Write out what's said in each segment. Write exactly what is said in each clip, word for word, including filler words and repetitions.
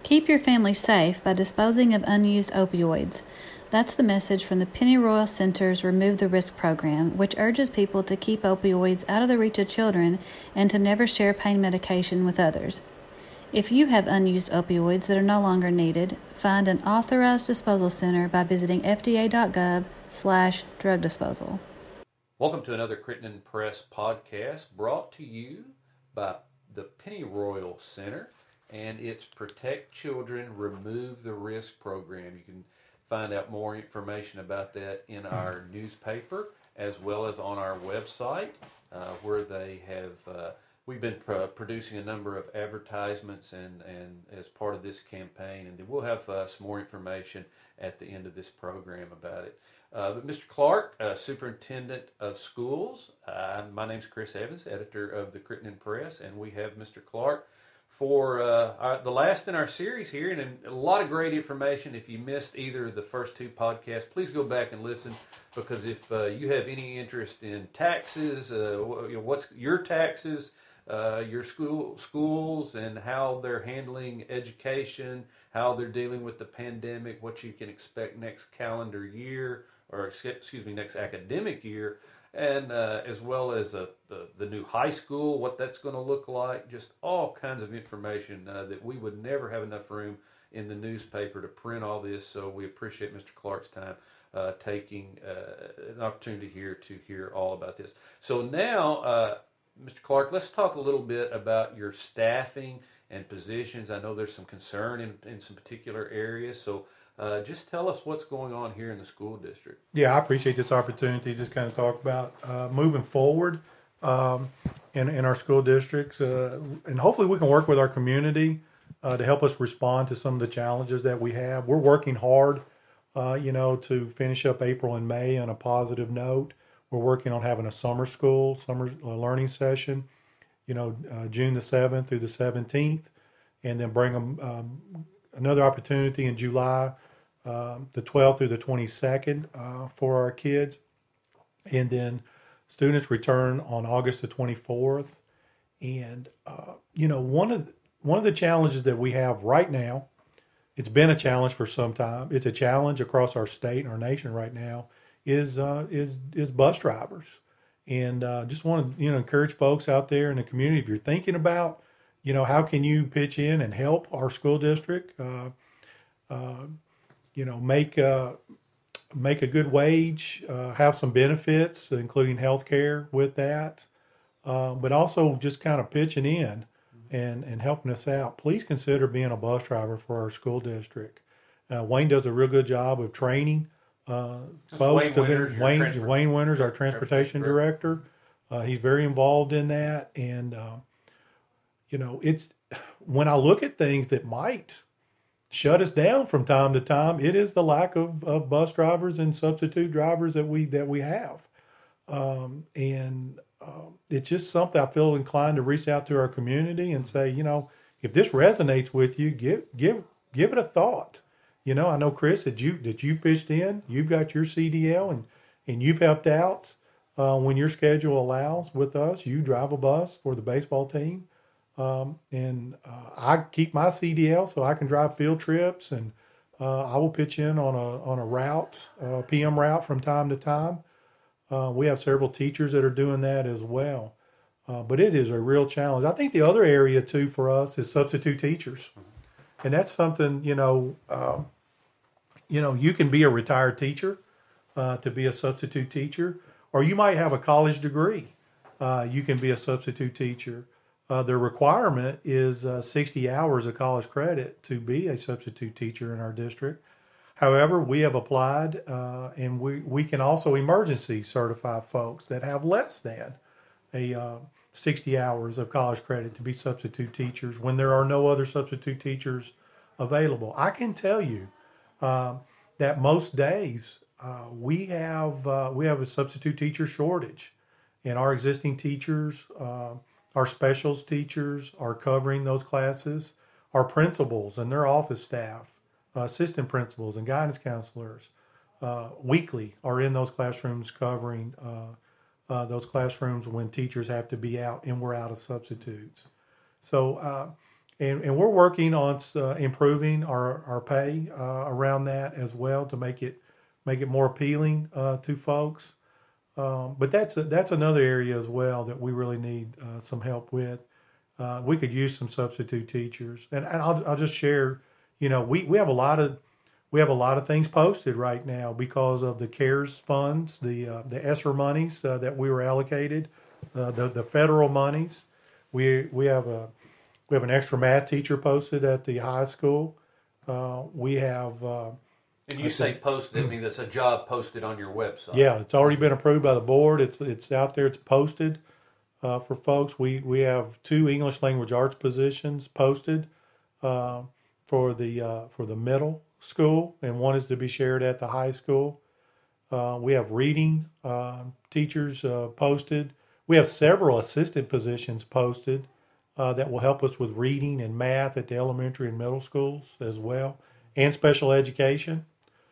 Keep your family safe by disposing of unused opioids. That's the message from the Pennyroyal Center's Remove the Risk program, which urges people to keep opioids out of the reach of children and to never share pain medication with others. If you have unused opioids that are no longer needed, find an authorized disposal center by visiting f d a dot gov slash drug disposal. Welcome to another Crittenden Press podcast brought to you by the Pennyroyal Center and its Protect Children, Remove the Risk program. You can find out more information about that in our newspaper as well as on our website uh, where they have, uh, we've been pr- producing a number of advertisements and, and as part of this campaign, and we'll have uh, some more information at the end of this program about it. Uh, but Mister Clark, uh, Superintendent of Schools, uh, my name's Chris Evans, editor of the Crittenden Press, and we have Mister Clark for uh, our, the last in our series here, and a lot of great information. If you missed either of the first two podcasts, please go back and listen, because if uh, you have any interest in taxes, uh, you know, what's your taxes, uh, your school schools, and how they're handling education, how they're dealing with the pandemic, what you can expect next calendar year, or excuse me, next academic year, and uh, as well as uh, the, the new high school, what that's going to look like, just all kinds of information uh, that we would never have enough room in the newspaper to print all this. So we appreciate Mister Clark's time uh, taking uh, an opportunity here to hear all about this. So now, uh, Mister Clark, let's talk a little bit about your staffing and positions. I know there's some concern in, in some particular areas, so Uh, just tell us what's going on here in the school district. Yeah, I appreciate this opportunity to just kind of talk about uh, moving forward um, in, in our school districts. Uh, and hopefully we can work with our community uh, to help us respond to some of the challenges that we have. We're working hard, uh, you know, to finish up April and May on a positive note. We're working on having a summer school, summer uh, learning session, you know, uh, June the seventh through the seventeenth, and then bring them um, another opportunity in July, um, the twelfth through the twenty-second uh, for our kids. And then students return on August the twenty-fourth. And, uh, you know, one of, the, one of the challenges that we have right now, it's been a challenge for some time, it's a challenge across our state and our nation right now, is uh, is is bus drivers. And uh, just want to, you know, encourage folks out there in the community, if you're thinking about, you know, how can you pitch in and help our school district, uh, uh, you know, make, uh, make a good wage, uh, have some benefits, including health care with that, uh, but also just kind of pitching in and, and helping us out. Please consider being a bus driver for our school district. Uh, Wayne does a real good job of training uh, folks. Wayne Winters, Wayne, transport- Wayne Winters, our transportation director. Uh, he's very involved in that. And, uh, You know, it's when I look at things that might shut us down from time to time, it is the lack of, of bus drivers and substitute drivers that we that we have. Um, and um, it's just something I feel inclined to reach out to our community and say, you know, if this resonates with you, give give give it a thought. You know, I know, Chris, that you that you've pitched in, you've got your C D L, and and you've helped out uh, when your schedule allows with us. You drive a bus for the baseball team. Um, and uh, I keep my C D L so I can drive field trips, and uh, I will pitch in on a on a route, uh, P M route from time to time. Uh, we have several teachers that are doing that as well. Uh, but it is a real challenge. I think the other area too for us is substitute teachers, and that's something, you know, uh, you know, you can be a retired teacher uh, to be a substitute teacher, or you might have a college degree. Uh, you can be a substitute teacher. Uh, the requirement is uh, sixty hours of college credit to be a substitute teacher in our district. However, we have applied, uh, and we, we can also emergency certify folks that have less than a uh, sixty hours of college credit to be substitute teachers when there are no other substitute teachers available. I can tell you uh, that most days uh, we have uh, we have a substitute teacher shortage, and our existing teachers. Uh, Our specials teachers are covering those classes. Our principals and their office staff, uh, assistant principals and guidance counselors, uh, weekly are in those classrooms covering uh, uh, those classrooms when teachers have to be out and we're out of substitutes. So, uh, and, and we're working on uh, improving our, our pay uh, around that as well to make it make it more appealing uh, to folks. Um, but that's a, that's another area as well that we really need uh, some help with. Uh, we could use some substitute teachers, and, and I'll, I'll just share. You know, we, we have a lot of we have a lot of things posted right now because of the CARES funds, the uh, the ESSER monies uh, that we were allocated, uh, the the federal monies. We we have a we have an extra math teacher posted at the high school. Uh, we have. Uh, And you say posted, I mean, that's a job posted on your website. Yeah, it's already been approved by the board. It's it's out there. It's posted uh, for folks. We we have two English language arts positions posted uh, for the uh, for the middle school, and one is to be shared at the high school. Uh, we have reading uh, teachers uh, posted. We have several assistant positions posted uh, that will help us with reading and math at the elementary and middle schools as well, and special education.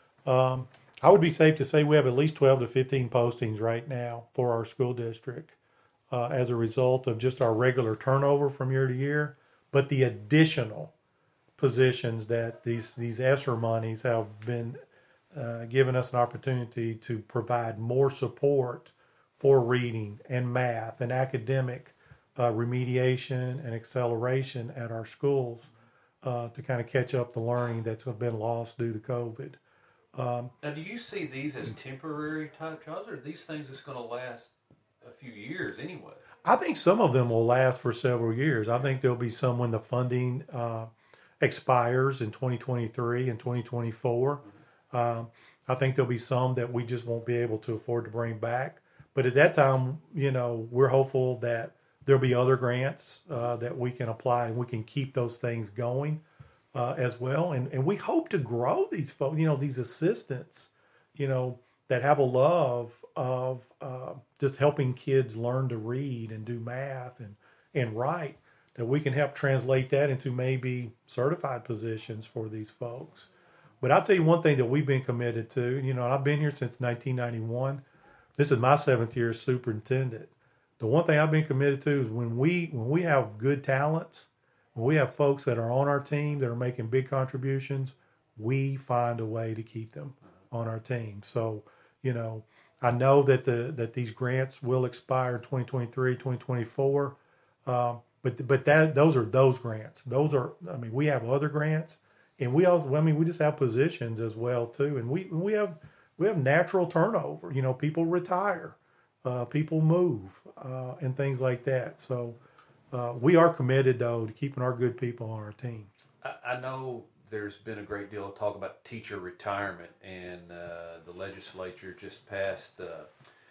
Um, I would be safe to say we have at least twelve to fifteen postings right now for our school district uh, as a result of just our regular turnover from year to year, but the additional positions that these, these ESSER monies have been uh, given us an opportunity to provide more support for reading and math and academic uh, remediation and acceleration at our schools uh, to kind of catch up the learning that's been lost due to COVID. Um, now, do you see these as temporary type jobs, or are these things that's going to last a few years anyway? I think some of them will last for several years. I think there'll be some when the funding uh, expires in twenty twenty-three and twenty twenty-four. Mm-hmm. Um, I think there'll be some that we just won't be able to afford to bring back. But at that time, you know, we're hopeful that there'll be other grants uh, that we can apply and we can keep those things going. Uh, as well, and and we hope to grow these folks, you know, these assistants, you know, that have a love of uh, just helping kids learn to read and do math and and write, that we can help translate that into maybe certified positions for these folks. But I'll tell you one thing that we've been committed to, you know, and I've been here since nineteen ninety-one. This is my seventh year as superintendent. The one thing I've been committed to is when we when we have good talents, when we have folks that are on our team that are making big contributions, we find a way to keep them on our team. So, you know, I know that the that these grants will expire in twenty twenty-three, twenty twenty-four, um, but but that those are those grants. Those are, I mean, we have other grants, and we also, I mean, we just have positions as well too, and we we have we have natural turnover. You know, people retire, uh, people move, uh, and things like that. So. Uh, we are committed, though, to keeping our good people on our team. I, I know there's been a great deal of talk about teacher retirement, and uh, the legislature just passed uh,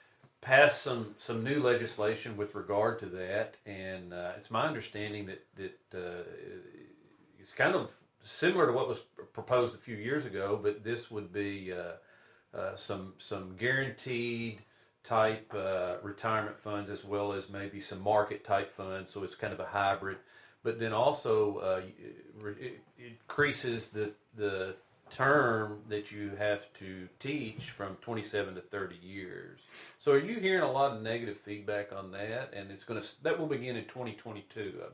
passed some, some new legislation with regard to that. And uh, it's my understanding that, that uh, it's kind of similar to what was proposed a few years ago, but this would be uh, uh, some some guaranteed type uh, retirement funds, as well as maybe some market type funds, so it's kind of a hybrid. But then also uh, it increases the the term that you have to teach from twenty-seven to thirty years. So are you hearing a lot of negative feedback on that? And it's going to that will begin in twenty twenty-two, I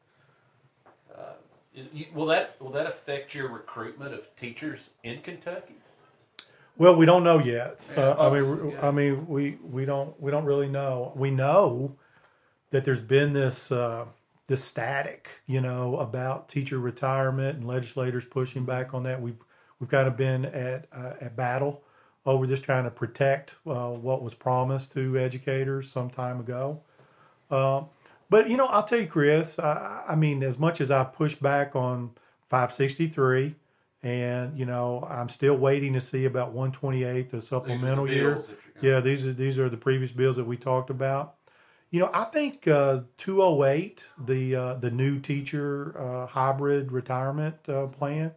believe. Uh, you, will that will that affect your recruitment of teachers in Kentucky? Well, we don't know yet. So, Yeah, I mean, yeah. I mean, we, we don't we don't really know. We know that there's been this uh, this static, you know, about teacher retirement and legislators pushing back on that. We've we've kind of been at uh, at battle over this, trying to protect uh, what was promised to educators some time ago. Uh, but you know, I'll tell you, Chris. I, I mean, as much as I've pushed back on five sixty-three. And, you know, I'm still waiting to see about one twenty-eight, the supplemental the year. bills that you're Yeah, these are these are the previous bills that we talked about. You know, I think uh, two oh eight, the uh, the new teacher uh, hybrid retirement uh, plan,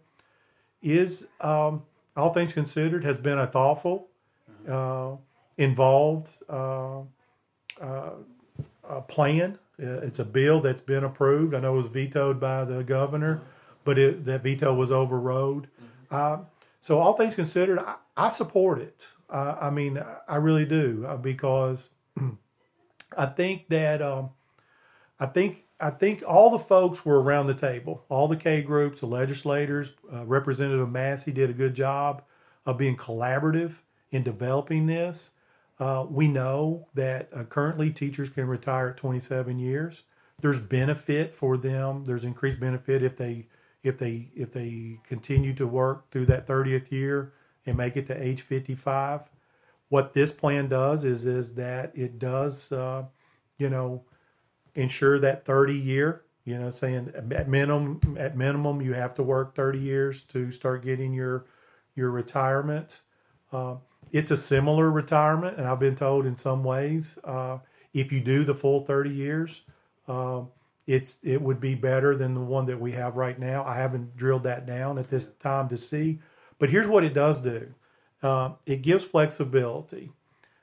is, um, all things considered, has been a thoughtful, uh, involved uh, uh, uh, plan. Uh, it's a bill that's been approved. I know it was vetoed by the governor, but it, that veto was overrode. Mm-hmm. Uh, so all things considered, I, I support it. Uh, I mean, I really do, uh, because I think that um, I think I think all the folks were around the table. All the K groups, the legislators, uh, Representative Massey did a good job of being collaborative in developing this. Uh, we know that uh, currently teachers can retire at twenty-seven years. There's benefit for them. There's increased benefit if they if they if they continue to work through that thirtieth year and make it to age fifty-five. What this plan does is is that it does, uh, you know, ensure that thirty year. You know, saying at minimum at minimum you have to work thirty years to start getting your your retirement. Uh, it's a similar retirement, and I've been told in some ways, uh, if you do the full thirty years, uh, it's it would be better than the one that we have right now. I haven't drilled that down at this time to see, but here's what it does do: uh, it gives flexibility.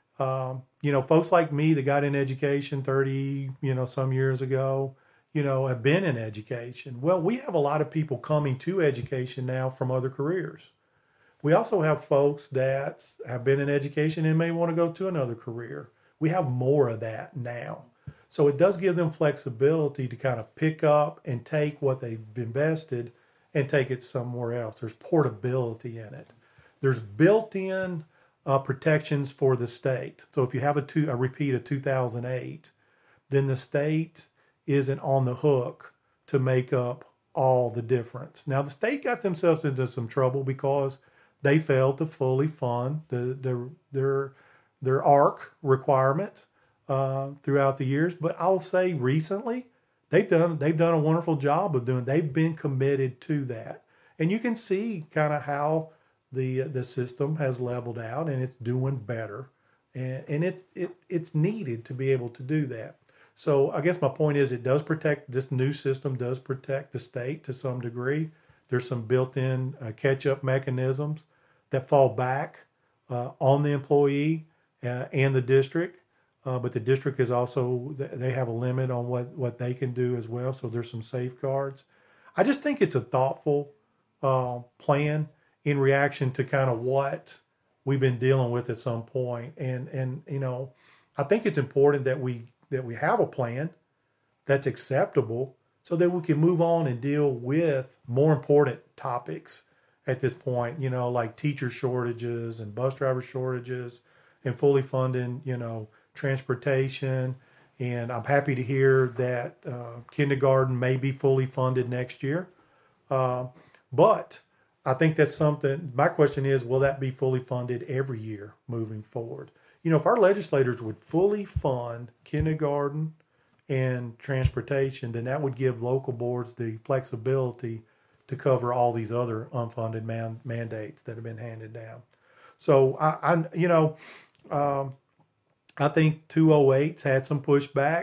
Um, you know, folks like me that got in education thirty, you know, some years ago, you know, have been in education. Well, we have a lot of people coming to education now from other careers. We also have folks that have been in education and may want to go to another career. We have more of that now. So it does give them flexibility to kind of pick up and take what they've invested and take it somewhere else. There's portability in it. There's built-in uh, protections for the state. So if you have a, two, a repeat of two thousand eight, then the state isn't on the hook to make up all the difference. Now, the state got themselves into some trouble because they failed to fully fund the, the, their their A R C requirements uh, throughout the years. But I'll say recently, they've done they've done a wonderful job of doing. They've been committed to that, and you can see kind of how the the system has leveled out and it's doing better, and and it's it it's needed to be able to do that. So I guess my point is, it does protect, this new system does protect the state to some degree. There's some built-in uh, catch-up mechanisms that fall back uh, on the employee uh, and the district. Uh, but the district is also, they have a limit on what, what they can do as well. So there's some safeguards. I just think it's a thoughtful uh, plan in reaction to kind of what we've been dealing with at some point. And, and you know, I think it's important that we that we have a plan that's acceptable so that we can move on and deal with more important topics at this point, you know, like teacher shortages and bus driver shortages and fully funding, you know, transportation. And I'm happy to hear that uh, kindergarten may be fully funded next year. Uh, but I think that's something, my question is, will that be fully funded every year moving forward? You know, if our legislators would fully fund kindergarten and transportation, then that would give local boards the flexibility to cover all these other unfunded man, mandates that have been handed down. So, I, I you know, um, I think two oh eight's had some pushback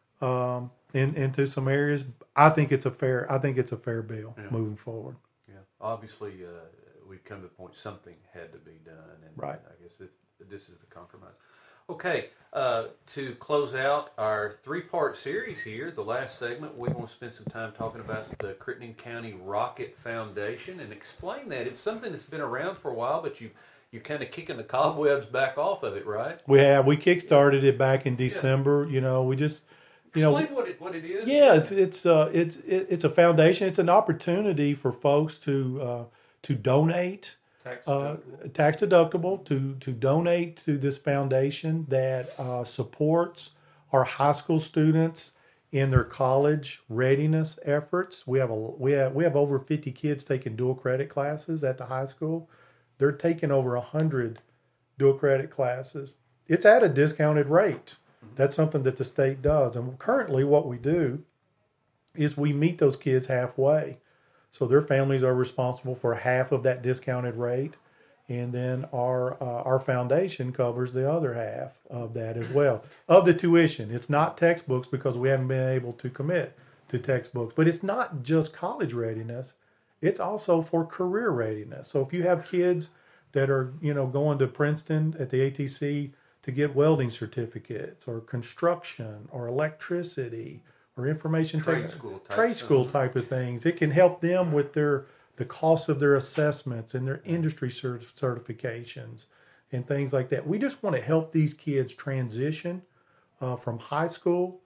um, in, into some areas. I think it's a fair. I think it's a fair bill yeah. moving forward. Yeah, obviously, uh, we've come to the point something had to be done, and, right. and I guess it's, this is the compromise. Okay, uh, to close out our three-part series here, the last segment, we want to spend some time talking about the Crittenden County Rocket Foundation and explain that. It's something that's been around for a while, but you you're kind of kicking the cobwebs back off of it, right? We have. We kickstarted it back in December. Yeah. You know, we just you explain know what it what it is. Yeah, it's it's uh, it's it's a foundation. It's an opportunity for folks to uh, to donate. Tax uh, deductible. tax deductible to to donate to this foundation that uh, supports our high school students in their college readiness efforts. We have a we have we have over fifty kids taking dual credit classes at the high school. They're taking over a hundred dual credit classes. It's at a discounted rate. Mm-hmm. That's something that the state does. And currently, what we do is we meet those kids halfway. So their families are responsible for half of that discounted rate, and then our uh, our foundation covers the other half of that as well, of the tuition. It's not textbooks because we haven't been able to commit to textbooks, but it's not just college readiness. It's also for career readiness. So if you have kids that are, you know, going to Princeton at the A T C to get welding certificates or construction or electricity, or information trade tech, school type trade school type of things. It can help them with their the cost of their assessments and their industry cert- certifications and things like that. We just want to help these kids transition uh, from high school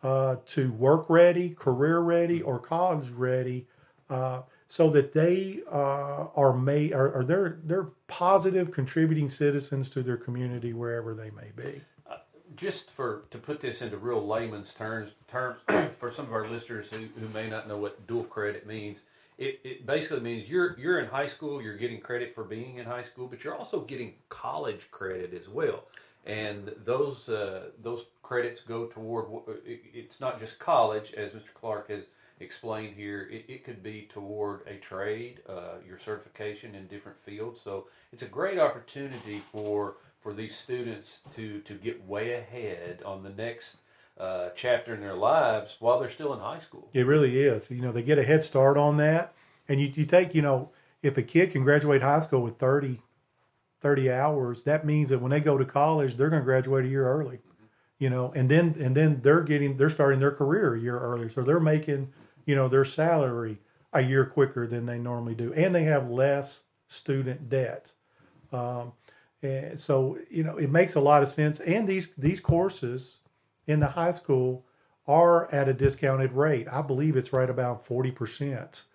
uh, to work ready, career ready, or college ready, uh, so that they uh, are made are, are they're they're positive contributing citizens to their community wherever they may be. Just for to put this into real layman's terms, terms for some of our listeners who, who may not know what dual credit means, it, it basically means you're you're in high school, you're getting credit for being in high school, but you're also getting college credit as well. And those uh, those credits go toward, it's not just college, as Mister Clark has explained here. It, it could be toward a trade, uh, your certification in different fields. So it's a great opportunity for for these students to, to get way ahead on the next uh, chapter in their lives while they're still in high school. It really is. You know, they get a head start on that. And you, you take, you know, if a kid can graduate high school with thirty, thirty hours, that means that when they go to college, they're going to graduate a year early, mm-hmm. you know, and then, and then they're getting, they're starting their career a year early. So they're making, you know, their salary a year quicker than they normally do. And they have less student debt. Um, And so, you know, it makes a lot of sense. And these these courses in the high school are at a discounted rate. I believe it's right about forty percent.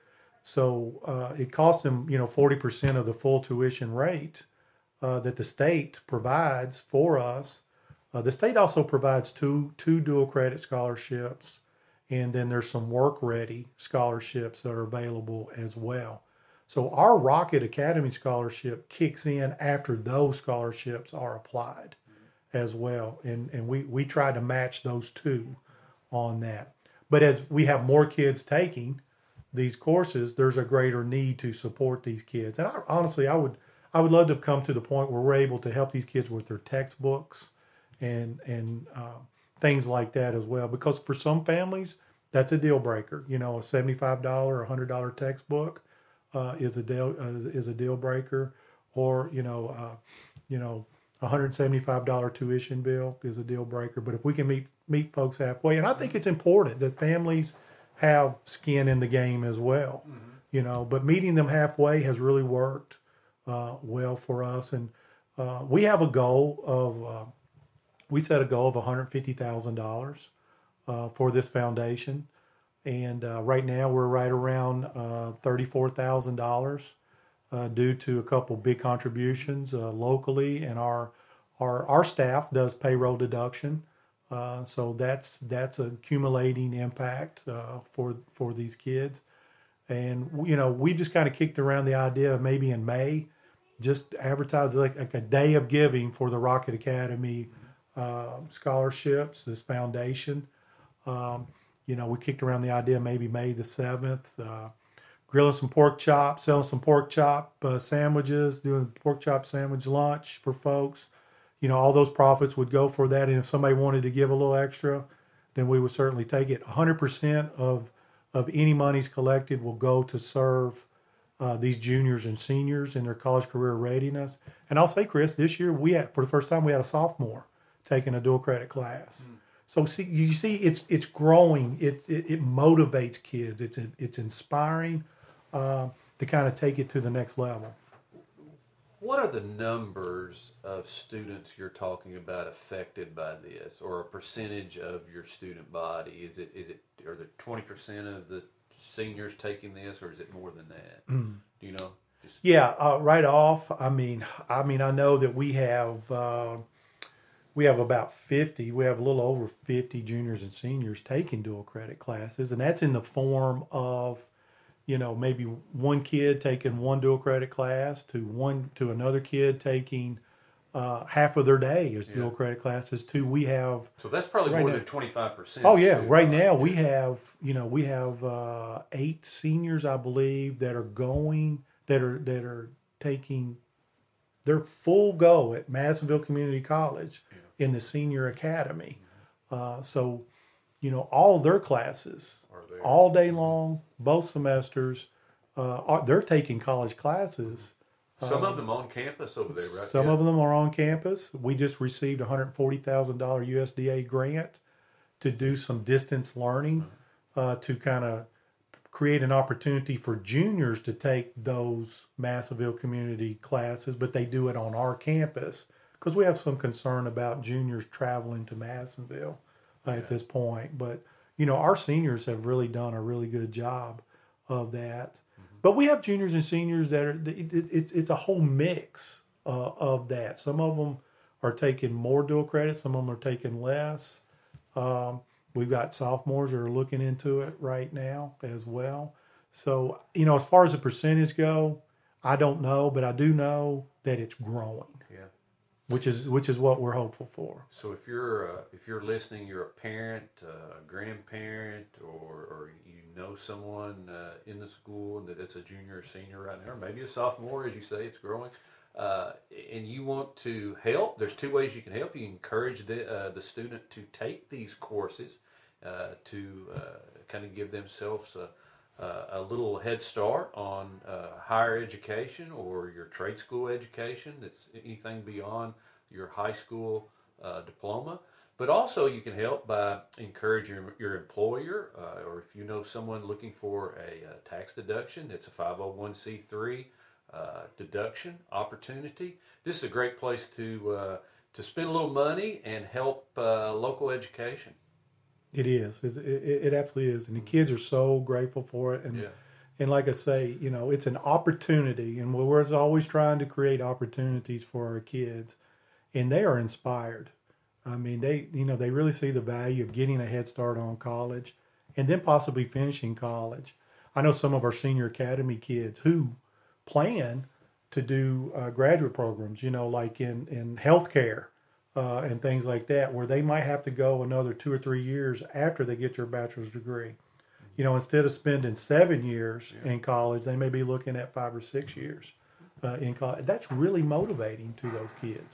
So uh, it costs them, you know, forty percent of the full tuition rate uh, that the state provides for us. Uh, the state also provides two two dual credit scholarships. And then there's some work ready scholarships that are available as well. So our Rocket Academy scholarship kicks in after those scholarships are applied as well. And and we, we try to match those two on that. But as we have more kids taking these courses, there's a greater need to support these kids. And I, honestly, I would I would love to come to the point where we're able to help these kids with their textbooks and, and uh, things like that as well. Because for some families, that's a deal breaker. You know, a seventy-five dollars or one hundred dollars textbook Uh, is a deal uh, is a deal breaker, or you know, uh, you know, a one hundred seventy-five dollars tuition bill is a deal breaker. But if we can meet meet folks halfway, and I think it's important that families have skin in the game as well, mm-hmm. you know. But meeting them halfway has really worked uh, well for us, and uh, we have a goal of uh, we set a goal of one hundred fifty thousand dollars uh, for this foundation. And uh, right now we're right around uh, thirty-four thousand dollars uh, due to a couple big contributions uh, locally, and our our our staff does payroll deduction, uh, so that's that's an accumulating impact uh, for for these kids. And you know, we just kind of kicked around the idea of maybe in May, just advertise like, like a day of giving for the Rocket Academy uh, scholarships, this foundation. Um, You know, we kicked around the idea maybe May the seventh, uh, grilling some pork chops, selling some pork chop uh, sandwiches, doing pork chop sandwich lunch for folks. You know, all those profits would go for that. And if somebody wanted to give a little extra, then we would certainly take it. one hundred percent of, of any monies collected will go to serve uh, these juniors and seniors in their college career readiness. And I'll say, Chris, this year we had, for the first time, we had a sophomore taking a dual credit class. Mm. So see, you see, it's it's growing. It it, it motivates kids. It's it's inspiring uh, to kind of take it to the next level. What are the numbers of students you're talking about affected by this, or a percentage of your student body? Is it is it are there twenty percent of the seniors taking this, or is it more than that? Mm. Do you know? Just... Yeah, uh, right off. I mean, I mean, I know that we have. Uh, We have about fifty, we have a little over fifty juniors and seniors taking dual credit classes. And that's in the form of, you know, maybe one kid taking one dual credit class to one, to another kid taking uh, half of their day as yeah. dual credit classes to we have. So that's probably right more now, than twenty-five percent. Oh yeah. Right now we have, you know, we have uh, eight seniors, I believe, that are going, that are, that are taking their full go at Madisonville Community College yeah. in the senior academy. Mm-hmm. Uh, so, you know, all their classes all day long, both semesters, uh, are, they're taking college classes. Some um, of them on campus over there, right? Some yeah. of them are on campus. We just received a one hundred forty thousand dollars U S D A grant to do some distance learning mm-hmm. uh, to kind of create an opportunity for juniors to take those Madisonville community classes, but they do it on our campus because we have some concern about juniors traveling to Madisonville uh, yeah. at this point. But you know, our seniors have really done a really good job of that. Mm-hmm. But we have juniors and seniors that are, it, it, it's, it's a whole mix uh, of that. Some of them are taking more dual credit. Some of them are taking less. Um, we've got sophomores that are looking into it right now as well. So, you know, as far as the percentage go, I don't know, but I do know that it's growing. Yeah. Which is which is what we're hopeful for. So if you're uh, if you're listening, you're a parent, uh, a grandparent, or, or you know someone uh, in the school that it's a junior or senior right now, or maybe a sophomore, as you say, it's growing, uh, and you want to help. There's two ways you can help. You encourage the uh, the student to take these courses uh, to uh, kind of give themselves a Uh, a little head start on uh, higher education or your trade school education. That's anything beyond your high school uh, diploma. But also you can help by encouraging your, your employer uh, or if you know someone looking for a, a tax deduction, it's a five oh one c three uh, deduction opportunity. This is a great place to uh, to spend a little money and help uh, local education. It is. It, it, it absolutely is. And the kids are so grateful for it. And yeah. and like I say, you know, it's an opportunity. And we're always trying to create opportunities for our kids. And they are inspired. I mean, they, you know, they really see the value of getting a head start on college and then possibly finishing college. I know some of our senior academy kids who plan to do uh, graduate programs, you know, like in, in healthcare. Uh, and things like that, where they might have to go another two or three years after they get their bachelor's degree. You know, instead of spending seven years yeah. in college, they may be looking at five or six years uh, in college. That's really motivating to those kids.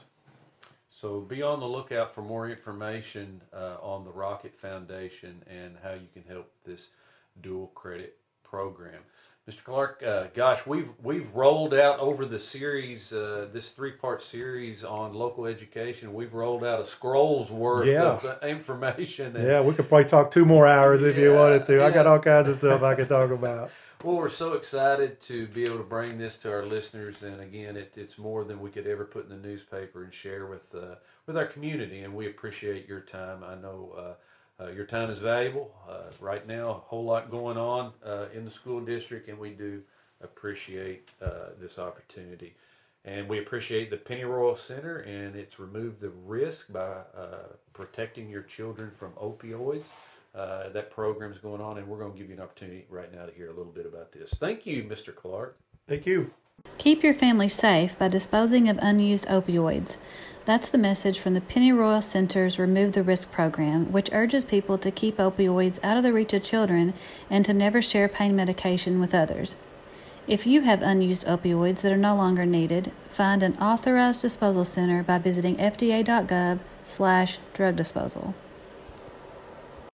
So be on the lookout for more information uh, on the Rocket Foundation and how you can help this dual credit program. Mister Clark, uh, gosh, we've we've rolled out over the series, uh, this three-part series on local education. We've rolled out a scroll's worth yeah. of uh, information. And, yeah, we could probably talk two more hours if yeah, you wanted to. yeah. I got all kinds of stuff I could talk about. Well, we're so excited to be able to bring this to our listeners, and again, it, it's more than we could ever put in the newspaper and share with uh, with our community. And we appreciate your time. I know. Uh, Uh, your time is valuable. Uh, right now, a whole lot going on uh, in the school district, and we do appreciate uh, this opportunity. And we appreciate the Pennyroyal Center and its Remove the Risk by uh, protecting your children from opioids. Uh, that program's going on, and we're going to give you an opportunity right now to hear a little bit about this. Thank you, Mister Clark. Thank you. Keep your family safe by disposing of unused opioids. That's the message from the Pennyroyal Center's Remove the Risk program, which urges people to keep opioids out of the reach of children and to never share pain medication with others. If you have unused opioids that are no longer needed, find an authorized disposal center by visiting f d a dot gov slash drug disposal.